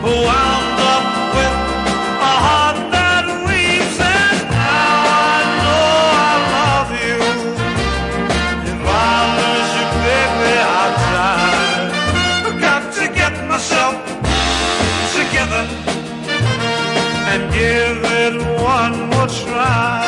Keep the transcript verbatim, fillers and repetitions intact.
wound up with a heart that weeps, and now I know I love you. If I lose you, baby, I'll die. I've got to get myself together and give it one more try.